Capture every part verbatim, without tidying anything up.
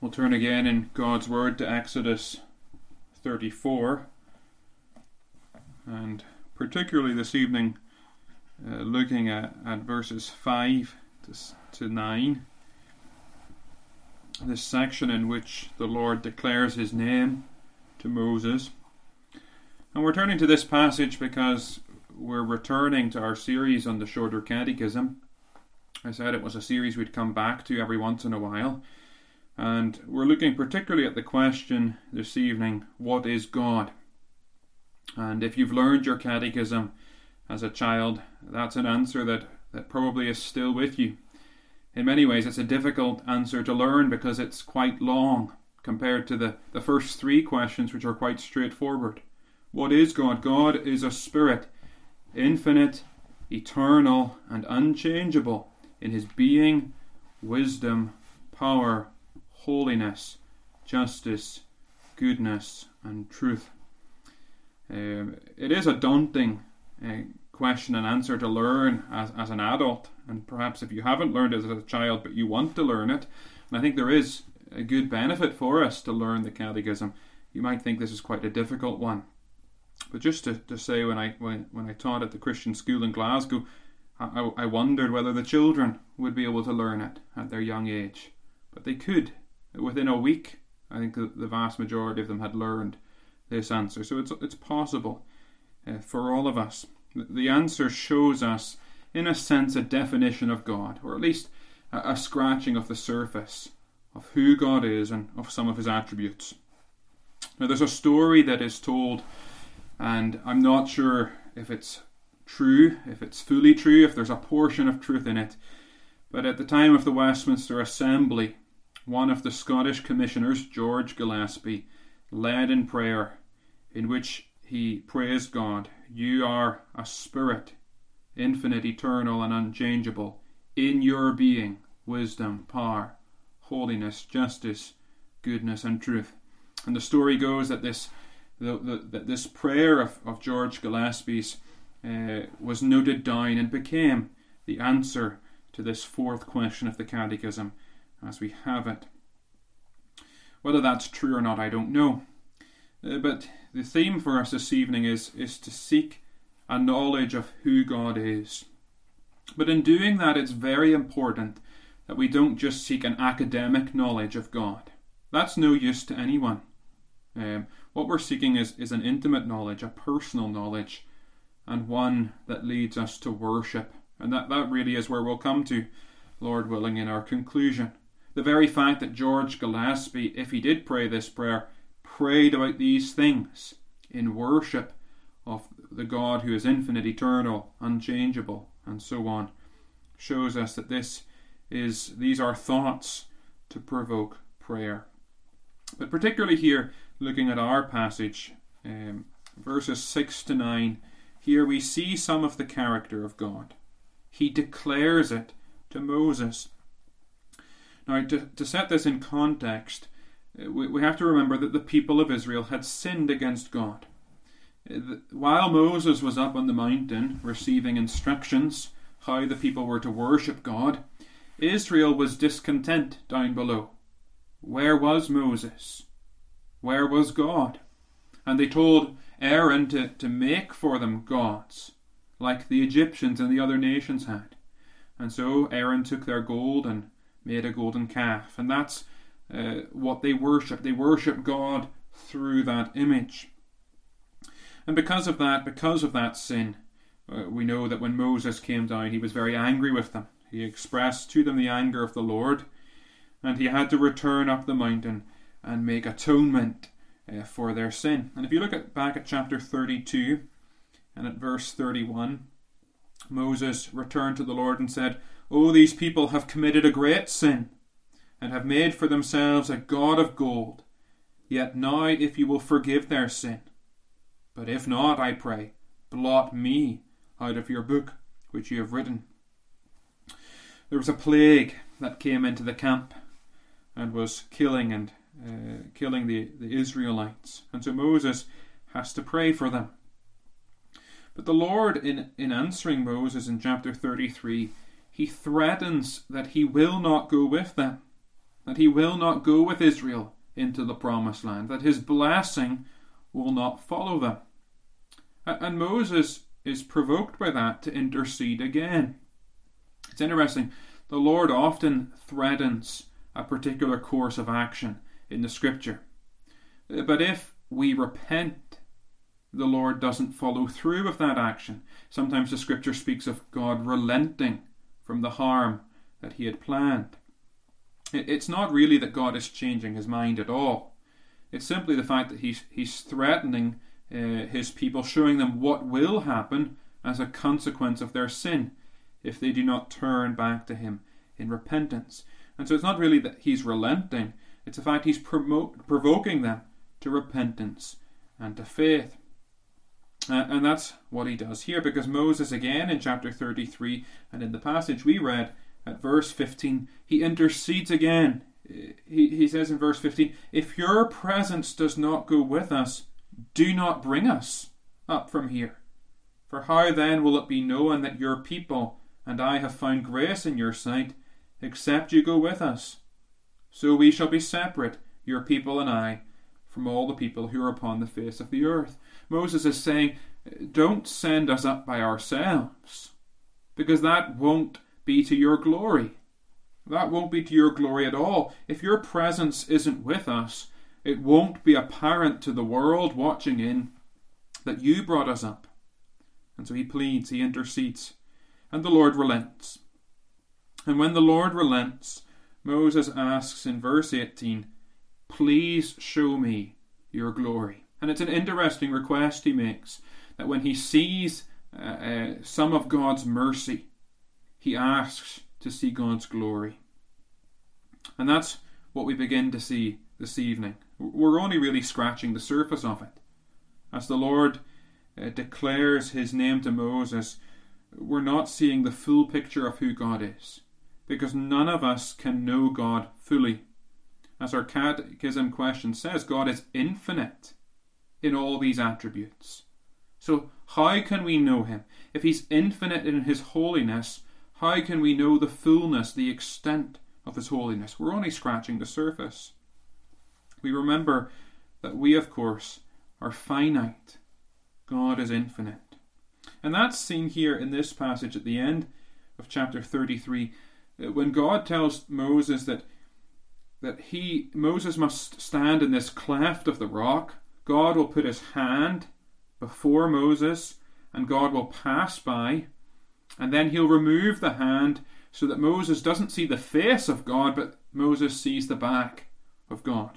We'll turn again in God's Word to Exodus thirty-four, and particularly this evening uh, looking at, at verses five to, to nine, this section in which the Lord declares his name to Moses. And we're turning to this passage because we're returning to our series on the Shorter Catechism. I said it was a series we'd come back to every once in a while. And we're looking particularly at the question this evening, what is God? And if you've learned your catechism as a child, that's an answer that, that probably is still with you. In many ways, it's a difficult answer to learn because it's quite long compared to the, the first three questions, which are quite straightforward. What is God? God is a spirit, infinite, eternal, and unchangeable in his being, wisdom, power, holiness, justice, goodness, and truth. Um, it is a daunting uh, question and answer to learn as, as an adult, and perhaps if you haven't learned it as a child but you want to learn it, and I think there is a good benefit for us to learn the catechism. You might think this is quite a difficult one, but just to, to say, when I when, when I taught at the Christian school in Glasgow, I, I wondered whether the children would be able to learn it at their young age, but they could. Within a week, I think the, the vast majority of them had learned this answer. So it's it's possible uh, for all of us. The, the answer shows us, in a sense, a definition of God, or at least a, a scratching of the surface of who God is and of some of his attributes. Now, there's a story that is told, and I'm not sure if it's true, if it's fully true, if there's a portion of truth in it. But at the time of the Westminster Assembly, one of the Scottish commissioners, George Gillespie, led in prayer in which he praised God. You are a spirit, infinite, eternal, and unchangeable, in your being, wisdom, power, holiness, justice, goodness, and truth. And the story goes that this the, the, that this prayer of, of George Gillespie's uh, was noted down and became the answer to this fourth question of the Catechism, as we have it. Whether that's true or not, I don't know. Uh, but the theme for us this evening is, is to seek a knowledge of who God is. But in doing that, it's very important that we don't just seek an academic knowledge of God. That's no use to anyone. Um, what we're seeking is, is an intimate knowledge, a personal knowledge, and one that leads us to worship. And that, that really is where we'll come to, Lord willing, in our conclusion. The very fact that George Gillespie, if he did pray this prayer, prayed about these things in worship of the God who is infinite, eternal, unchangeable, and so on, shows us that this is these are thoughts to provoke prayer. But particularly here, looking at our passage, um, verses six to nine, here we see some of the character of God. He declares it to Moses. Now, to, to set this in context, we, we have to remember that the people of Israel had sinned against God. While Moses was up on the mountain receiving instructions how the people were to worship God, Israel was discontent down below. Where was Moses? Where was God? And they told Aaron to, to make for them gods, like the Egyptians and the other nations had. And so Aaron took their gold and made a golden calf. And that's uh, what they worship. They worship God through that image. And because of that, because of that sin, uh, we know that when Moses came down, he was very angry with them. He expressed to them the anger of the Lord, and he had to return up the mountain and make atonement uh, for their sin. And if you look at back at chapter thirty-two and at verse thirty-one, Moses returned to the Lord and said, "Oh, these people have committed a great sin, and have made for themselves a god of gold. Yet now, if you will forgive their sin, but if not, I pray, blot me out of your book which you have written." There was a plague that came into the camp and was killing and uh, killing the, the Israelites. And so Moses has to pray for them. But the Lord, in, in answering Moses in chapter thirty-three, he threatens that he will not go with them. that he will not go with Israel into the promised land, that his blessing will not follow them. And Moses is provoked by that to intercede again. It's interesting, the Lord often threatens a particular course of action in the scripture. But if we repent, the Lord doesn't follow through with that action. Sometimes the scripture speaks of God relenting from the harm that he had planned. It's not really that God is changing his mind at all. It's simply the fact that he's, he's threatening uh, his people, showing them what will happen as a consequence of their sin if they do not turn back to him in repentance. And so it's not really that he's relenting, it's the fact he's promote, provoking them to repentance and to faith. Uh, and that's what he does here, because Moses, again in chapter thirty-three, and in the passage we read at verse fifteen, he intercedes again. He, he says in verse fifteen, "If your presence does not go with us, do not bring us up from here. For how then will it be known that your people and I have found grace in your sight, except you go with us? So we shall be separate, your people and I, from all the people who are upon the face of the earth." Moses is saying, don't send us up by ourselves, because that won't be to your glory. That won't be to your glory at all. If your presence isn't with us, it won't be apparent to the world watching in that you brought us up. And so he pleads, he intercedes, and the Lord relents. And when the Lord relents, Moses asks in verse eighteen, "Please show me your glory." And it's an interesting request he makes, that when he sees uh, uh, some of God's mercy, he asks to see God's glory. And that's what we begin to see this evening. We're only really scratching the surface of it. As the Lord uh, declares his name to Moses, we're not seeing the full picture of who God is, because none of us can know God fully. As our catechism question says, God is infinite in all these attributes. So how can we know him? If he's infinite in his holiness, how can we know the fullness, the extent of his holiness? We're only scratching the surface. We remember that we, of course, are finite. God is infinite. And that's seen here in this passage at the end of chapter thirty-three, when God tells Moses that, that he, Moses must stand in this cleft of the rock. God will put his hand before Moses, and God will pass by, and then he'll remove the hand so that Moses doesn't see the face of God, but Moses sees the back of God.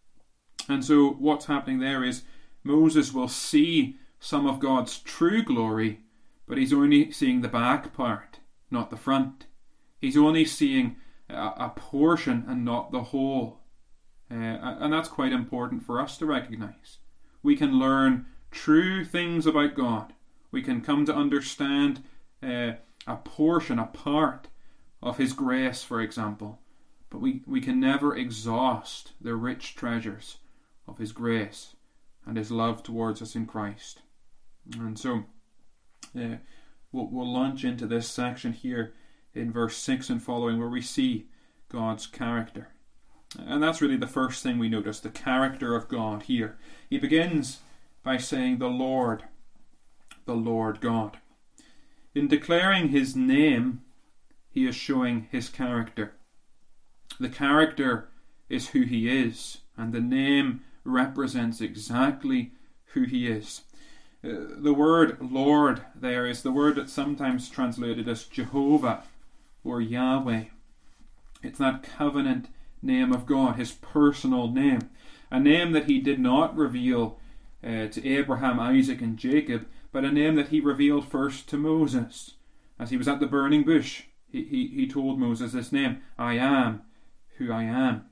And so what's happening there is Moses will see some of God's true glory, but he's only seeing the back part, not the front. He's only seeing a, a portion and not the whole. Uh, and that's quite important for us to recognize. We can learn true things about God. We can come to understand uh, a portion, a part of his grace, for example. But we, we can never exhaust the rich treasures of his grace and his love towards us in Christ. And so uh, we'll, we'll launch into this section here in verse six and following, where we see God's character. And that's really the first thing we notice, the character of God here. He begins by saying, "The Lord, the Lord God." In declaring his name, he is showing his character. The character is who he is, and the name represents exactly who he is. Uh, the word Lord there is the word that's sometimes translated as Jehovah or Yahweh. It's that covenant name of God, his personal name, a name that he did not reveal uh, to Abraham, Isaac and Jacob, but a name that he revealed first to Moses. As he was at the burning bush, he, he, he told Moses this name, "I am who I am."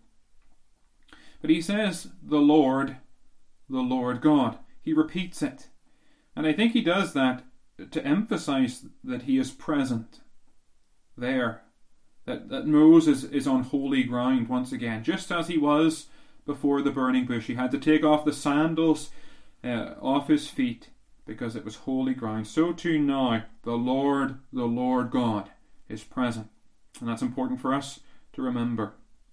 But he says, "The Lord, the Lord God." He repeats it. And I think he does that to emphasize that he is present there. That, that Moses is on holy ground once again, just as he was before the burning bush. He had to take off the sandals uh, off his feet because it was holy ground. So too now, the Lord, the Lord God, is present. And that's important for us to remember.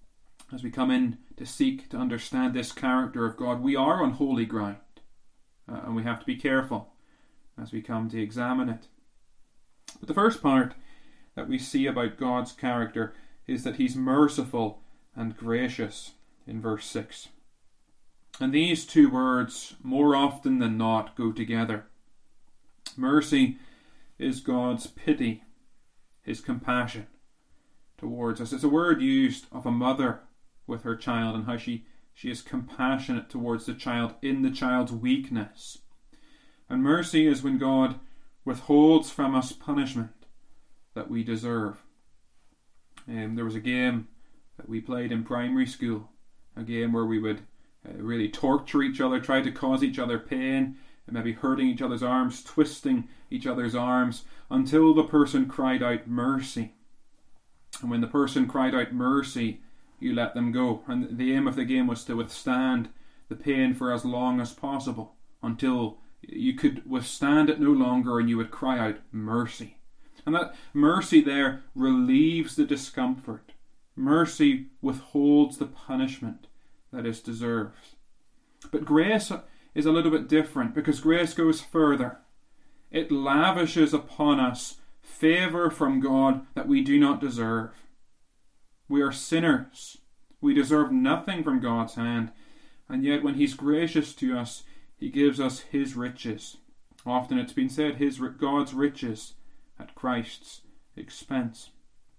as we come in to seek to understand this character of God, we are on holy ground, uh, and we have to be careful as we come to examine it. But the first part that we see about God's character is that he's merciful and gracious in verse six. And these two words, more often than not, go together. Mercy is God's pity, his compassion towards us. It's a word used of a mother with her child and how she, she is compassionate towards the child in the child's weakness. And mercy is when God withholds from us punishment that we deserve. Um, there was a game that we played in primary school, a game where we would uh, really torture each other, try to cause each other pain, and maybe hurting each other's arms, twisting each other's arms, until the person cried out mercy. And when the person cried out mercy, you let them go. And the aim of the game was to withstand the pain for as long as possible, until you could withstand it no longer and you would cry out mercy. And that mercy there relieves the discomfort. Mercy withholds the punishment that is deserved. But grace is a little bit different, because grace goes further. It lavishes upon us favour from God that we do not deserve. We are sinners. We deserve nothing from God's hand. And yet when he's gracious to us, he gives us his riches. Often it's been said, his God's riches at Christ's expense.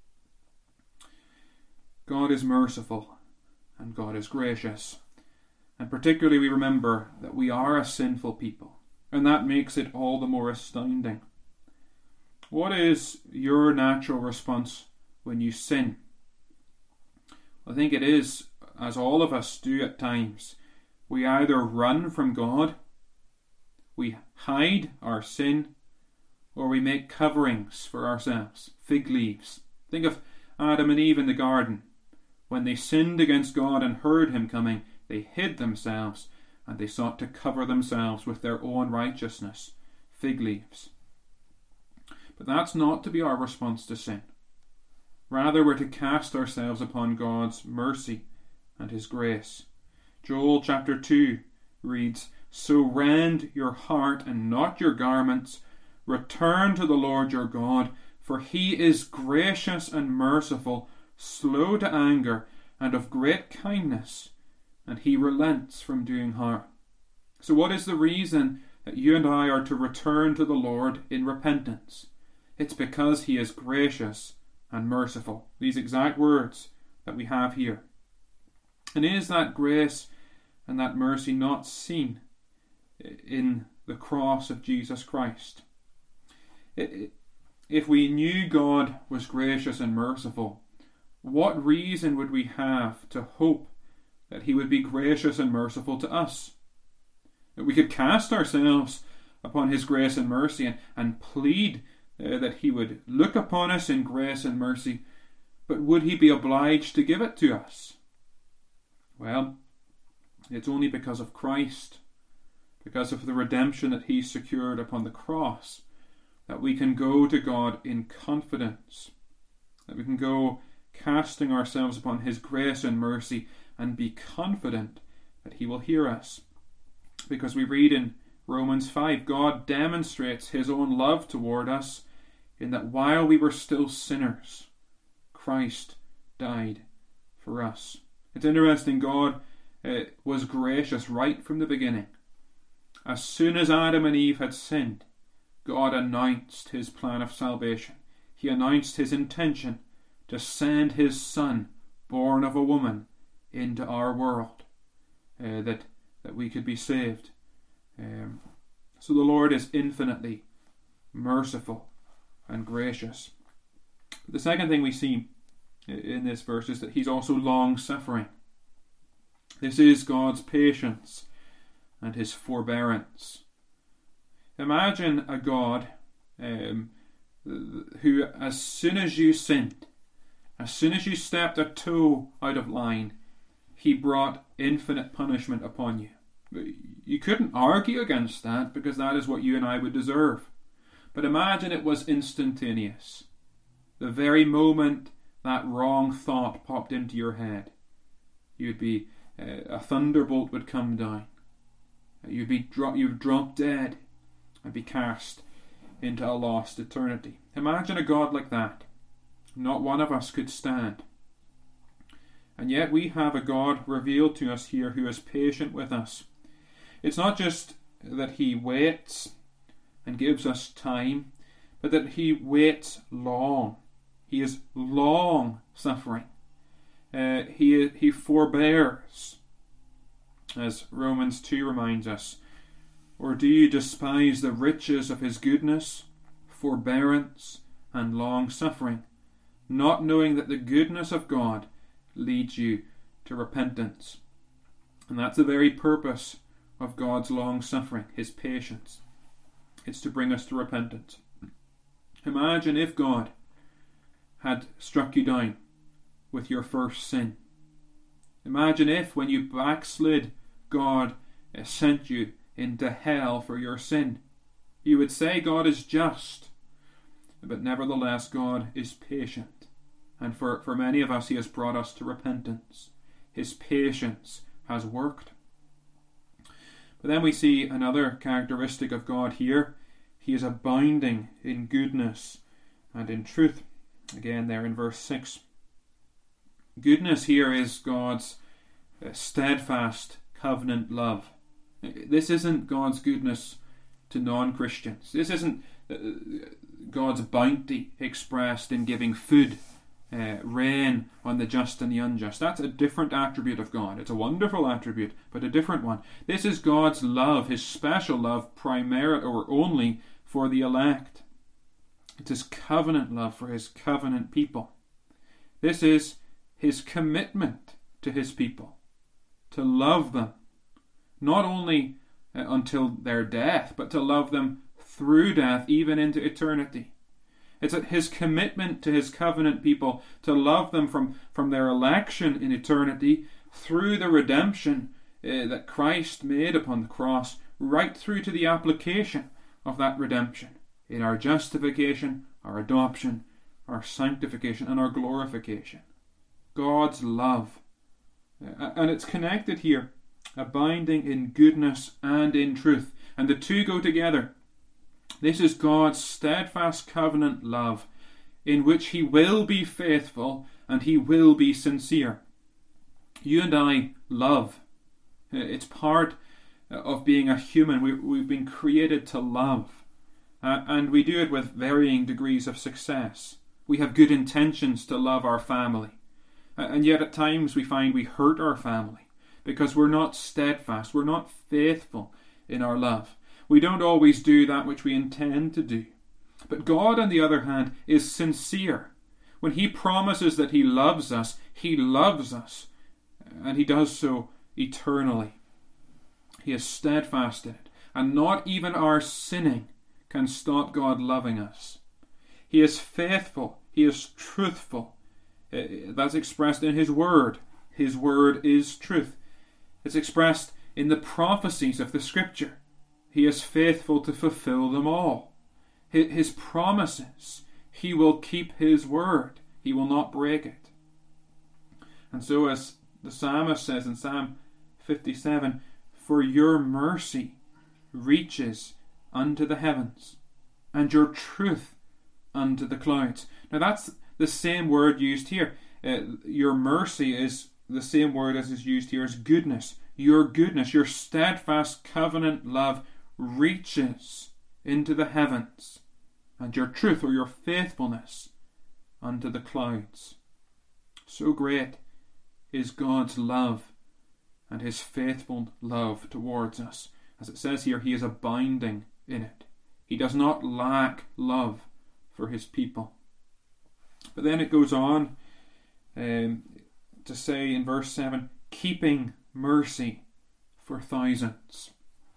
God is merciful and God is gracious. And particularly we remember that we are a sinful people, and that makes it all the more astounding. What is your natural response when you sin? I think it is, as all of us do at times, we either run from God, we hide our sin, or we make coverings for ourselves, fig leaves. Think of Adam and Eve in the garden. When they sinned against God and heard him coming, they hid themselves, and they sought to cover themselves with their own righteousness, fig leaves. But that's not to be our response to sin. Rather, we're to cast ourselves upon God's mercy and his grace. Joel chapter two reads, "So rend your heart and not your garments. Return to the Lord your God, for he is gracious and merciful, slow to anger, and of great kindness, and he relents from doing harm." So what is the reason that you and I are to return to the Lord in repentance? It's because he is gracious and merciful. These exact words that we have here. And is that grace and that mercy not seen in the cross of Jesus Christ? If we knew God was gracious and merciful, what reason would we have to hope that he would be gracious and merciful to us? That we could cast ourselves upon his grace and mercy and, and plead uh, that he would look upon us in grace and mercy, but would he be obliged to give it to us? Well, it's only because of Christ, because of the redemption that he secured upon the cross, that we can go to God in confidence, that we can go casting ourselves upon his grace and mercy and be confident that he will hear us. Because we read in Romans five, God demonstrates his own love toward us in that while we were still sinners, Christ died for us. It's interesting, God uh, was gracious right from the beginning. As soon as Adam and Eve had sinned, God announced his plan of salvation. He announced his intention to send his Son, born of a woman, into our world, uh, that, that we could be saved. Um, so the Lord is infinitely merciful and gracious. The second thing we see in this verse is that he's also long-suffering. This is God's patience and his forbearance. Imagine a God um, who, as soon as you sinned, as soon as you stepped a toe out of line, he brought infinite punishment upon you. You couldn't argue against that, because that is what you and I would deserve. But imagine it was instantaneous. The very moment that wrong thought popped into your head, You'd be uh, a thunderbolt would come down. You'd be dro- you'd drop dead and be cast into a lost eternity. Imagine a God like that. Not one of us could stand. And yet we have a God revealed to us here who is patient with us. It's not just that he waits and gives us time, but that he waits long. He is long suffering. Uh, he, he forbears, as Romans two reminds us. Or do you despise the riches of his goodness, forbearance, and long suffering, not knowing that the goodness of God leads you to repentance? And that's the very purpose of God's long suffering, his patience. It's to bring us to repentance. Imagine if God had struck you down with your first sin. Imagine if, when you backslid, God sent you into hell for your sin. You would say God is just, but nevertheless God is patient. And for, for many of us, he has brought us to repentance. His patience has worked. But then we see another characteristic of God here. He is abounding in goodness and in truth. Again, there in verse six. Goodness here is God's steadfast covenant love. This isn't God's goodness to non-Christians. This isn't God's bounty expressed in giving food, uh, rain on the just and the unjust. That's a different attribute of God. It's a wonderful attribute, but a different one. This is God's love, his special love, primarily or only for the elect. It's his covenant love for his covenant people. This is his commitment to his people, to love them, not only uh, until their death, but to love them through death, even into eternity. It's his commitment to his covenant people to love them from, from their election in eternity through the redemption uh, that Christ made upon the cross, right through to the application of that redemption in our justification, our adoption, our sanctification, and our glorification. God's love. Uh, and it's connected here, abounding in goodness and in truth. And the two go together. This is God's steadfast covenant love, in which he will be faithful and he will be sincere. You and I love. It's part of being a human. We, we've been created to love. Uh, and we do it with varying degrees of success. We have good intentions to love our family. Uh, and yet at times we find we hurt our family because we're not steadfast. We're not faithful in our love. We don't always do that which we intend to do. But God, on the other hand, is sincere. When he promises that he loves us, he loves us. And he does so eternally. He is steadfast in it. And not even our sinning can stop God loving us. He is faithful. He is truthful. That's expressed in his word. His word is truth. It's expressed in the prophecies of the scripture. He is faithful to fulfill them all. His promises, he will keep his word. He will not break it. And so, as the psalmist says in Psalm fifty-seven, for your mercy reaches unto the heavens, and your truth unto the clouds. Now that's the same word used here. Uh, your mercy is the same word as is used here as goodness. Your goodness, your steadfast covenant love reaches into the heavens, and your truth or your faithfulness unto the clouds. So great is God's love and his faithful love towards us. As it says here, he is abounding in it. He does not lack love for his people. But then it goes on um, to say in verse seven, keeping mercy for thousands.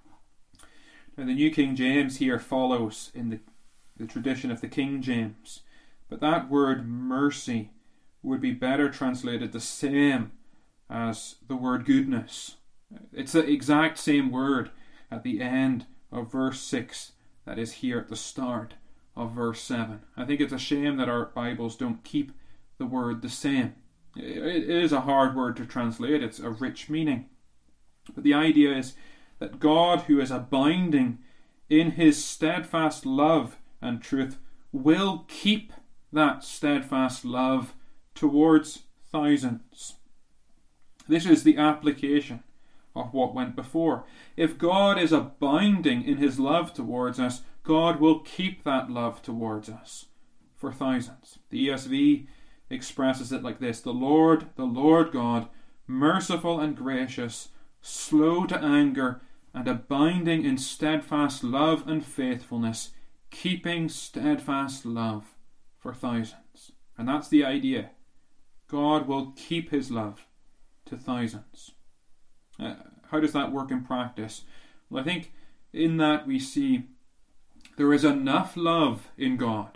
Now the New King James here follows in the, the tradition of the King James. But that word mercy would be better translated the same as the word goodness. It's the exact same word at the end of verse six that is here at the start of verse seven. I think it's a shame that our Bibles don't keep the word the same. It is a hard word to translate. It's a rich meaning. But the idea is that God, who is abounding in his steadfast love and truth, will keep that steadfast love towards thousands. This is the application of what went before. If God is abounding in his love towards us, God will keep that love towards us for thousands. The E S V expresses it like this: the Lord, the Lord God, merciful and gracious, slow to anger, and abounding in steadfast love and faithfulness, keeping steadfast love for thousands. And that's the idea. God will keep his love to thousands. Uh, how does that work in practice? Well, I think in that we see there is enough love in God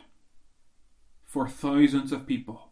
for thousands of people.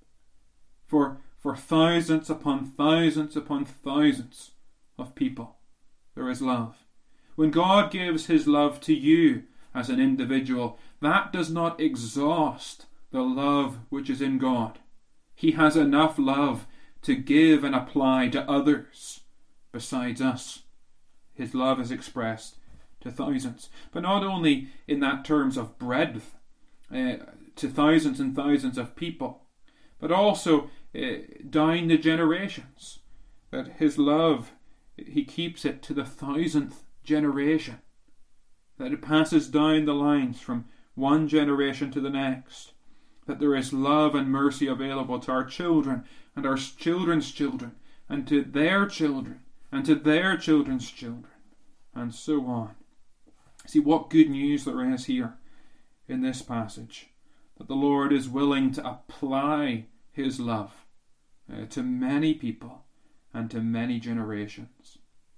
For, for thousands upon thousands upon thousands of people, there is love. When God gives his love to you as an individual, that does not exhaust the love which is in God. He has enough love to give and apply to others besides us. His love is expressed to thousands, but not only in that terms of breadth, uh, to thousands and thousands of people, but also uh, down the generations. That his love, he keeps it to the thousandth generation. That it passes down the lines from one generation to the next. That there is love and mercy available to our children and our children's children and to their children and to their children's children and so on. See what good news there is here in this passage. That the Lord is willing to apply his love uh, to many people and to many generations.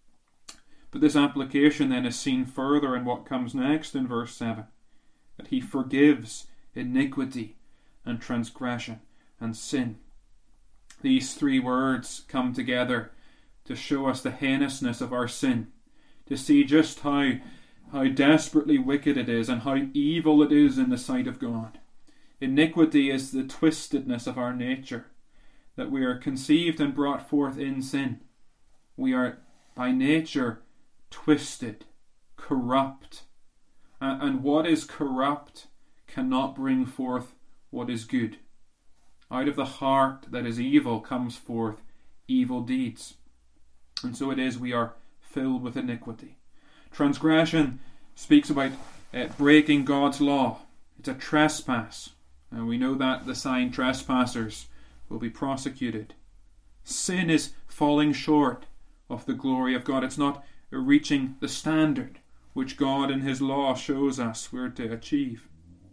But this application then is seen further in what comes next in verse seven. That he forgives iniquity and transgression and sin. These three words come together to show us the heinousness of our sin, to see just how, how desperately wicked it is and how evil it is in the sight of God. Iniquity is the twistedness of our nature, that we are conceived and brought forth in sin. We are by nature twisted, corrupt, and, and what is corrupt cannot bring forth what is good. Out of the heart that is evil comes forth evil deeds. And so it is we are filled with iniquity. Transgression speaks about uh, breaking God's law. It's a trespass. And we know that the sign trespassers will be prosecuted. Sin is falling short of the glory of God. It's not reaching the standard which God in his law shows us we're to achieve.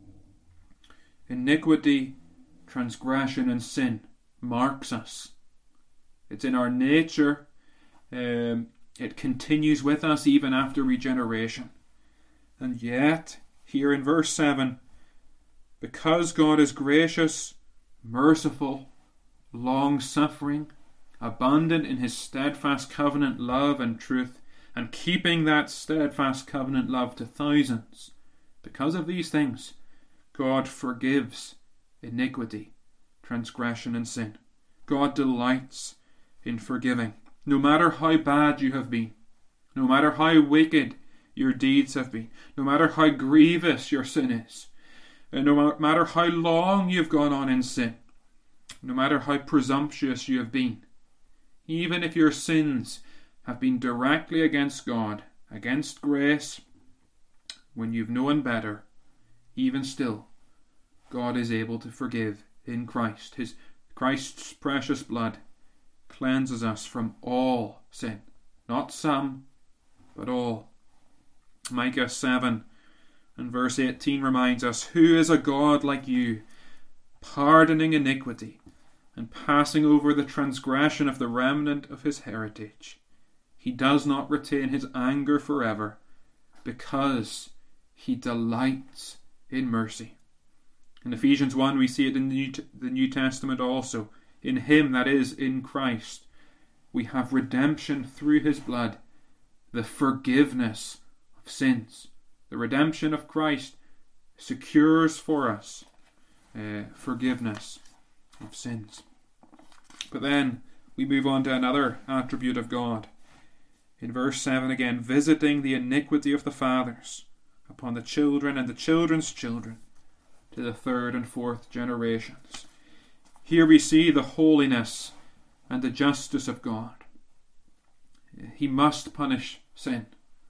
Iniquity, transgression and sin marks us. It's in our nature. Um, it continues with us even after regeneration. And yet, here in verse seven, because God is gracious, merciful, long-suffering, abundant in his steadfast covenant love and truth, and keeping that steadfast covenant love to thousands, because of these things, God forgives iniquity, transgression and sin. God delights in forgiving. No matter how bad you have been, no matter how wicked your deeds have been, no matter how grievous your sin is, and no matter how long you've gone on in sin, no matter how presumptuous you have been, even if your sins have been directly against God, against grace, when you've known better, even still, God is able to forgive in Christ. His Christ's precious blood cleanses us from all sin. Not some, but all. Micah seven and verse eighteen reminds us, who is a God like you, pardoning iniquity and passing over the transgression of the remnant of his heritage. He does not retain his anger forever, because he delights in mercy. In Ephesians one we see it in the New, the New Testament also. In him, that is, in Christ, we have redemption through his blood, the forgiveness of sins. The redemption of Christ secures for us uh, forgiveness of sins. But then we move on to another attribute of God. In verse seven again, visiting the iniquity of the fathers upon the children and the children's children to the third and fourth generations. Here we see the holiness and the justice of God. He must punish sin.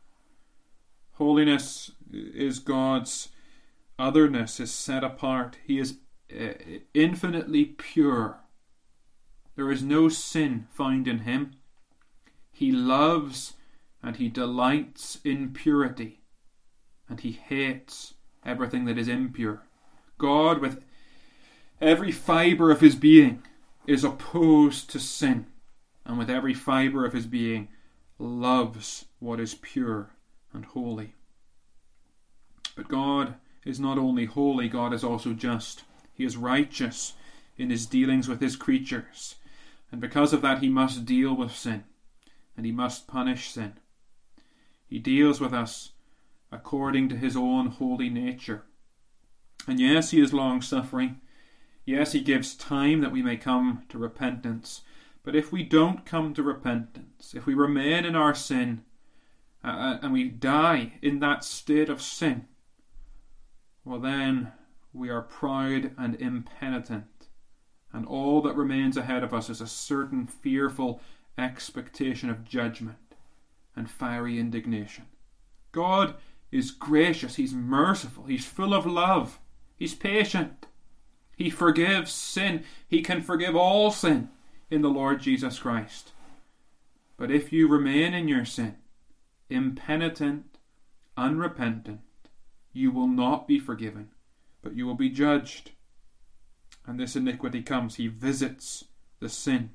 Holiness is God's otherness, is set apart. He is uh, infinitely pure. There is no sin found in him. He loves and he delights in purity, and he hates everything that is impure. God, with every fibre of his being, is opposed to sin, and with every fibre of his being loves what is pure and holy. But God is not only holy, God is also just. He is righteous in his dealings with his creatures, and because of that he must deal with sin, and he must punish sin. He deals with us according to his own holy nature. And yes, he is long-suffering. Yes, he gives time that we may come to repentance. But if we don't come to repentance, if we remain in our sin, uh, and we die in that state of sin, well then we are proud and impenitent, and all that remains ahead of us is a certain fearful expectation of judgment and fiery indignation. God is gracious, he's merciful, he's full of love, he's patient, he forgives sin, he can forgive all sin in the Lord Jesus Christ. But if you remain in your sin, impenitent, unrepentant, you will not be forgiven, but you will be judged. And this iniquity comes, he visits the sin.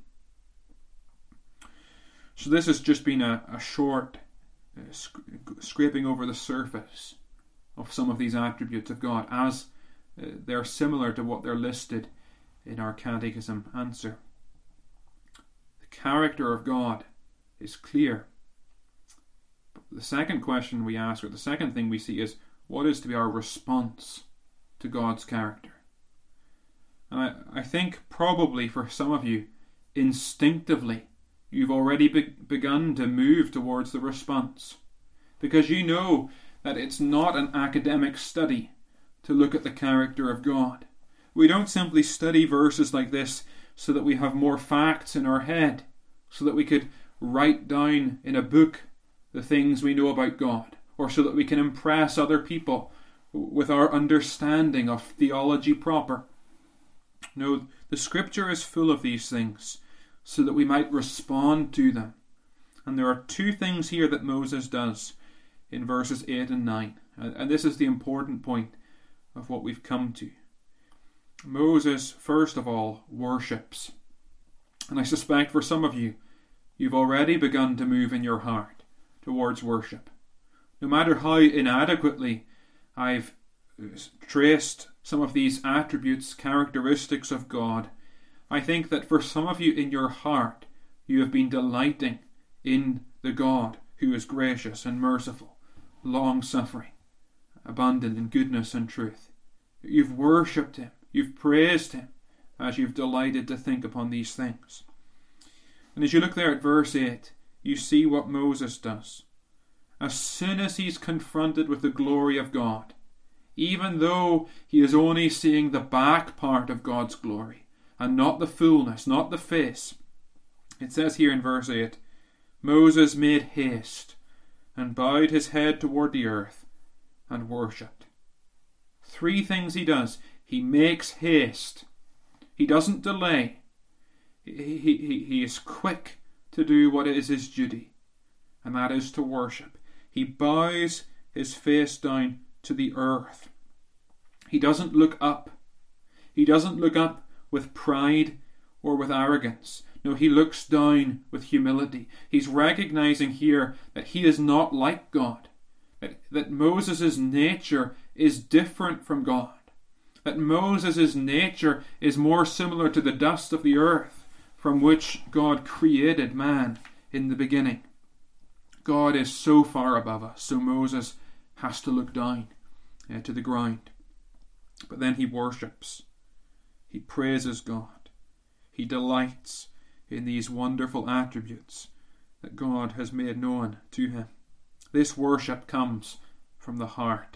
So this has just been a, a short uh, sc- scraping over the surface of some of these attributes of God, as uh, they're similar to what they're listed in our catechism answer. The character of God is clear. But the second question we ask, or the second thing we see, is what is to be our response to God's character? And I, I think probably for some of you, instinctively, you've already be- begun to move towards the response, because you know that it's not an academic study to look at the character of God. We don't simply study verses like this so that we have more facts in our head, so that we could write down in a book the things we know about God, or so that we can impress other people with our understanding of theology proper. No, the Scripture is full of these things so that we might respond to them. And there are two things here that Moses does in verses eight and nine. And this is the important point of what we've come to. Moses, first of all, worships. And I suspect for some of you, you've already begun to move in your heart towards worship. No matter how inadequately I've traced some of these attributes, characteristics of God, I think that for some of you in your heart, you have been delighting in the God who is gracious and merciful, long-suffering, abundant in goodness and truth. You've worshipped him, you've praised him, as you've delighted to think upon these things. And as you look there at verse eight, you see what Moses does. As soon as he's confronted with the glory of God, even though he is only seeing the back part of God's glory, and not the fullness, not the face, it says here in verse eight, Moses made haste, and bowed his head toward the earth, and worshipped. Three things he does. He makes haste. He doesn't delay. He, he, he is quick to do what is his duty, and that is to worship. He bows his face down to the earth. He doesn't look up. He doesn't look up with pride or with arrogance. No, he looks down with humility. He's recognizing here that he is not like God, that, that Moses' nature is different from God, that Moses' nature is more similar to the dust of the earth from which God created man in the beginning. God is so far above us, so Moses has to look down uh, to the ground. But then he worships. He praises God. He delights in these wonderful attributes that God has made known to him. This worship comes from the heart.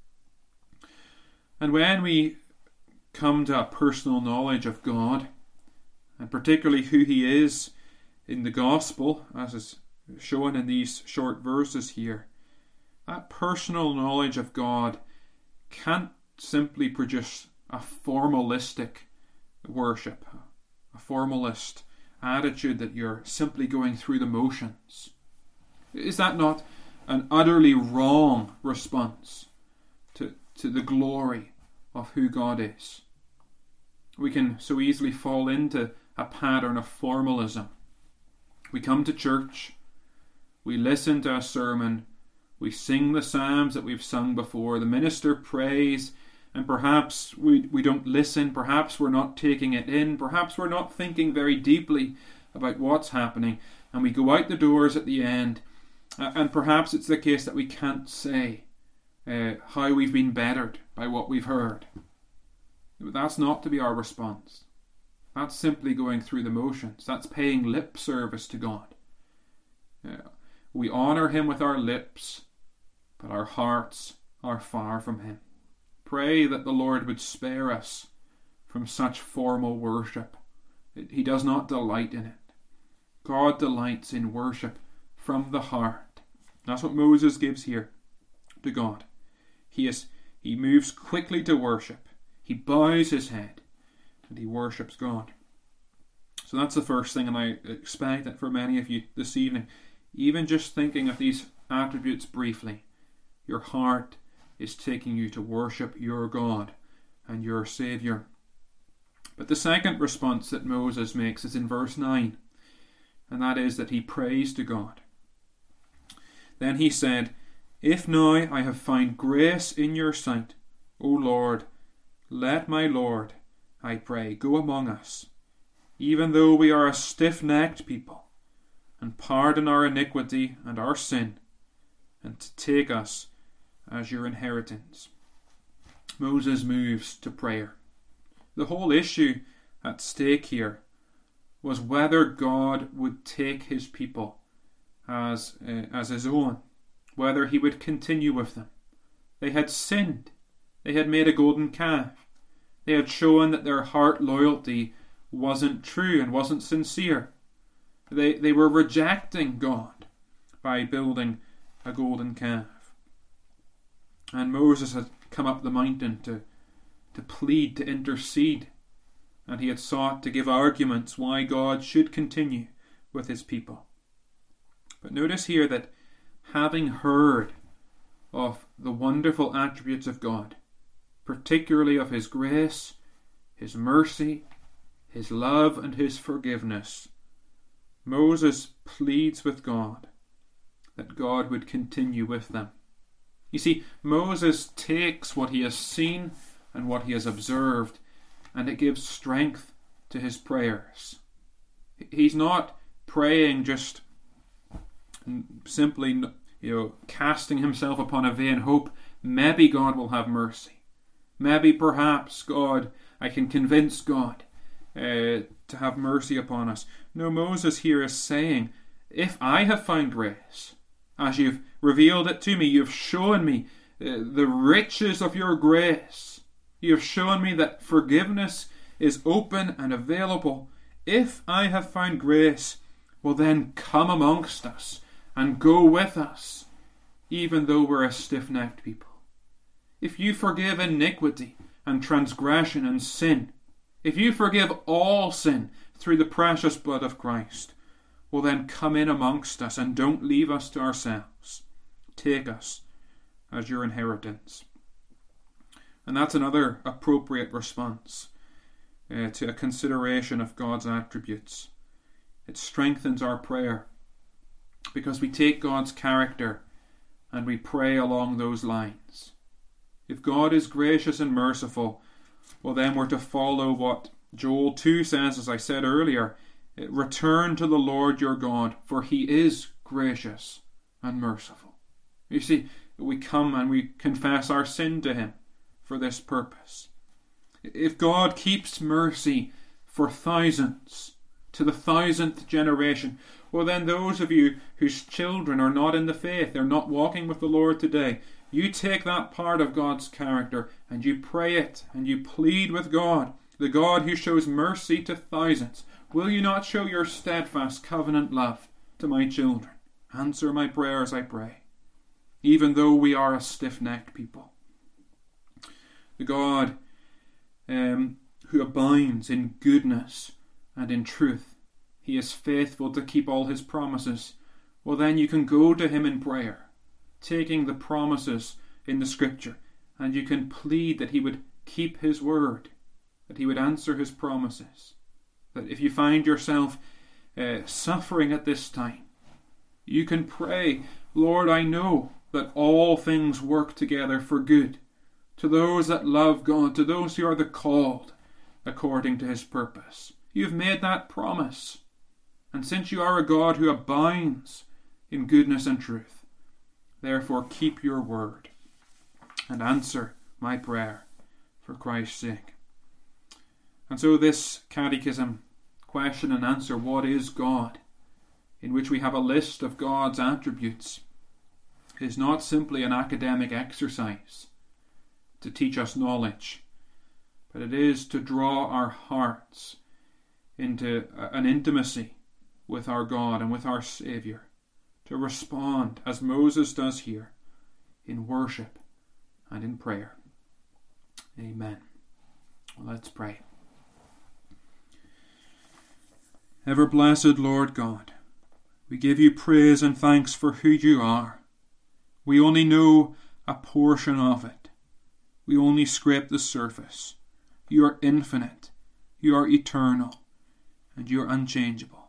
And when we come to a personal knowledge of God, and particularly who he is in the gospel, as is shown in these short verses here, that personal knowledge of God can't simply produce a formalistic worship, a formalist attitude that you're simply going through the motions. Is that not an utterly wrong response to, to the glory of who God is? We can so easily fall into a pattern of formalism. We come to church, we listen to a sermon, we sing the psalms that we've sung before, the minister prays, and perhaps we, we don't listen, perhaps we're not taking it in, perhaps we're not thinking very deeply about what's happening, and we go out the doors at the end, uh, and perhaps it's the case that we can't say uh, how we've been bettered by what we've heard. That's not to be our response. That's simply going through the motions. That's paying lip service to God. Uh, we honour him with our lips, but our hearts are far from him. Pray that the Lord would spare us from such formal worship. He does not delight in it. God delights in worship from the heart. That's what Moses gives here to God. He is he moves quickly to worship. He bows his head and he worships God. So that's the first thing, and I expect that for many of you this evening, even just thinking of these attributes briefly, your heart is taking you to worship your God and your Saviour. But the second response that Moses makes is in verse nine, and that is that he prays to God. Then he said, "If now I have found grace in your sight, O Lord, let my Lord, I pray, go among us, even though we are a stiff-necked people, and pardon our iniquity and our sin, and to take us as your inheritance." Moses moves to prayer. The whole issue at stake here was whether God would take his people as, uh, as his own, whether he would continue with them. They had sinned. They had made a golden calf. They had shown that their heart loyalty wasn't true and wasn't sincere. They, they were rejecting God by building a golden calf. And Moses had come up the mountain to, to plead, to intercede, and he had sought to give arguments why God should continue with his people. But notice here that having heard of the wonderful attributes of God, particularly of his grace, his mercy, his love, and his forgiveness, Moses pleads with God that God would continue with them. You see, Moses takes what he has seen and what he has observed, and it gives strength to his prayers. He's not praying just simply, you know, casting himself upon a vain hope. Maybe God will have mercy. Maybe, perhaps, God, I can convince God uh, to have mercy upon us. No, Moses here is saying, if I have found grace, as you've revealed it to me, you've shown me uh, the riches of your grace. You've shown me that forgiveness is open and available. If I have found grace, well then come amongst us and go with us, even though we're a stiff-necked people. If you forgive iniquity and transgression and sin, if you forgive all sin through the precious blood of Christ, well then come in amongst us and don't leave us to ourselves. Take us as your inheritance. And that's another appropriate response uh, to a consideration of God's attributes. It strengthens our prayer because we take God's character and we pray along those lines. If God is gracious and merciful, well then we're to follow what Joel two says, as I said earlier, return to the Lord your God, for he is gracious and merciful. You see, we come and we confess our sin to him for this purpose. If God keeps mercy for thousands, to the thousandth generation. Well, then those of you whose children are not in the faith, they're not walking with the Lord today, you take that part of God's character and you pray it and you plead with God, the God who shows mercy to thousands. Will you not show your steadfast covenant love to my children? Answer my prayers, I pray, even though we are a stiff-necked people. The God um, who abounds in goodness and in truth, he is faithful to keep all his promises. Well, then you can go to him in prayer, taking the promises in the scripture, and you can plead that he would keep his word, that he would answer his promises. That if you find yourself uh, suffering at this time, you can pray, Lord, I know that all things work together for good to those that love God, to those who are the called according to his purpose. You've made that promise. And since you are a God who abounds in goodness and truth, therefore keep your word and answer my prayer for Christ's sake. And so this catechism, question and answer, what is God, in which we have a list of God's attributes, is not simply an academic exercise to teach us knowledge, but it is to draw our hearts into an intimacy with our God and with our Saviour, to respond, as Moses does here, in worship and in prayer. Amen. Well, let's pray. Ever blessed Lord God, we give you praise and thanks for who you are. We only know a portion of it. We only scrape the surface. You are infinite. You are eternal. And you are unchangeable.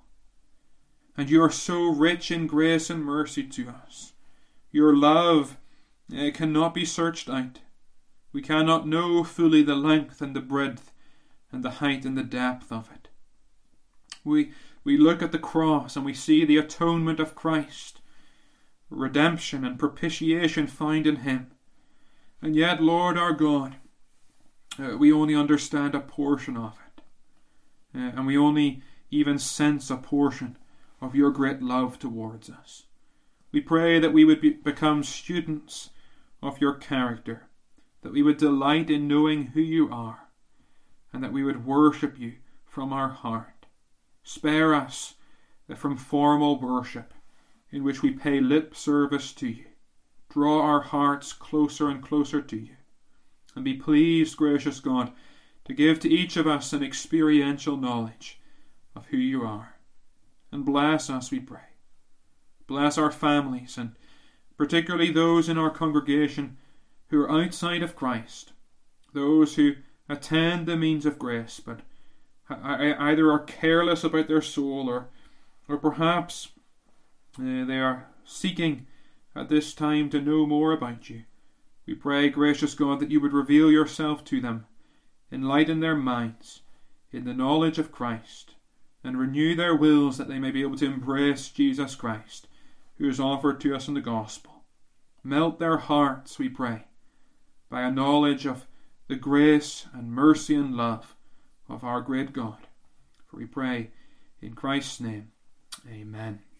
And you are so rich in grace and mercy to us. Your love uh, cannot be searched out. We cannot know fully the length and the breadth and the height and the depth of it. We, we look at the cross and we see the atonement of Christ, redemption and propitiation found in him. And yet, Lord our God, uh, we only understand a portion of it. Uh, and we only even sense a portion of your great love towards us. We pray that we would be, become students of your character, that we would delight in knowing who you are, and that we would worship you from our heart. Spare us from formal worship, in which we pay lip service to you. Draw our hearts closer and closer to you. And be pleased, gracious God, to give to each of us an experiential knowledge of who you are. And bless us, we pray. Bless our families, and particularly those in our congregation who are outside of Christ, those who attend the means of grace, but either are careless about their soul, or, or perhaps uh, they are seeking at this time to know more about you. We pray, gracious God, that you would reveal yourself to them, enlighten their minds in the knowledge of Christ, and renew their wills that they may be able to embrace Jesus Christ, who is offered to us in the gospel. Melt their hearts, we pray, by a knowledge of the grace and mercy and love of our great God. For we pray in Christ's name. Amen.